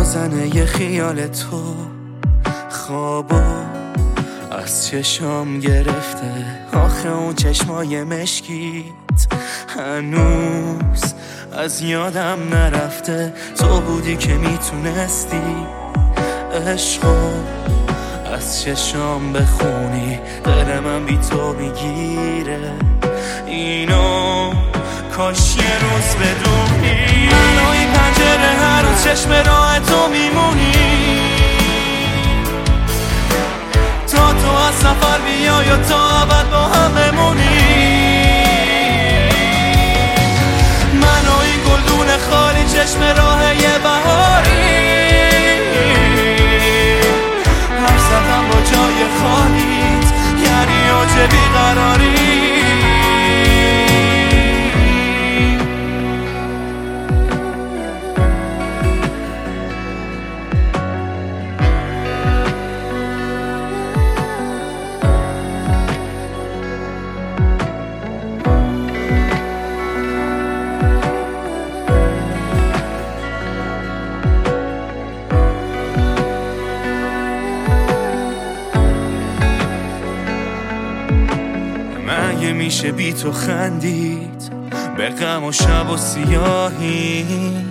میزنه یه خیال تو، خوابو از چشام گرفته. آخه اون چشمای مشکیت هنوز از یادم نرفته. تو بودی که میتونستی عشقو از چشام بخونی. دل من بی تو میگیره اینو، کاش یه روز بدونی. منوی پنجره هر روز چشم راه تو میمونی، تا تو از سفر بیای و تا ابد با هم بمونی. منوی گلدون خالی چشم راه یه بهاری، حرف زدم با جای خالیت یعنی اوج بیقراری. مگه میشه بی تو خندید به غم و شب و سیاهی؟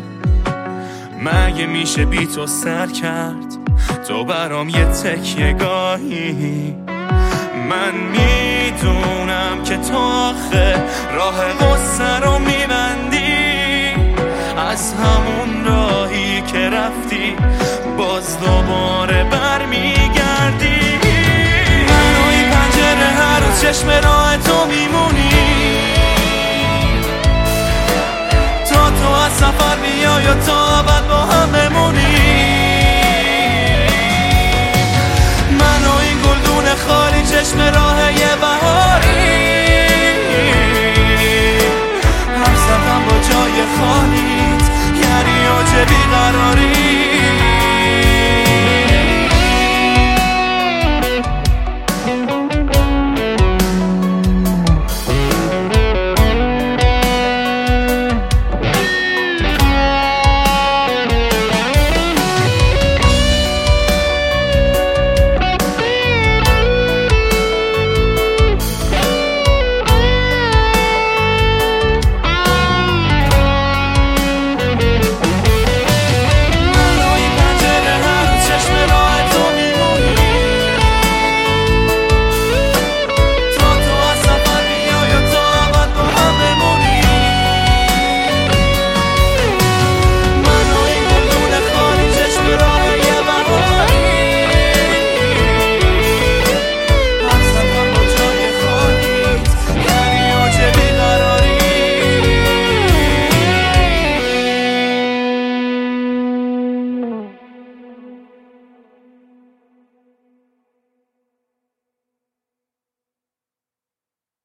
مگه میشه بی تو سر کرد تو برام یه تکیه گاهی؟ من میدونم که تو آخه راه غصه رو میبندی، از همون راهی که رفتی باز دوباره برمیگردی. منوی پنجره هر روز چشم راه تو میمونی، تا تو از سفر بیای و تا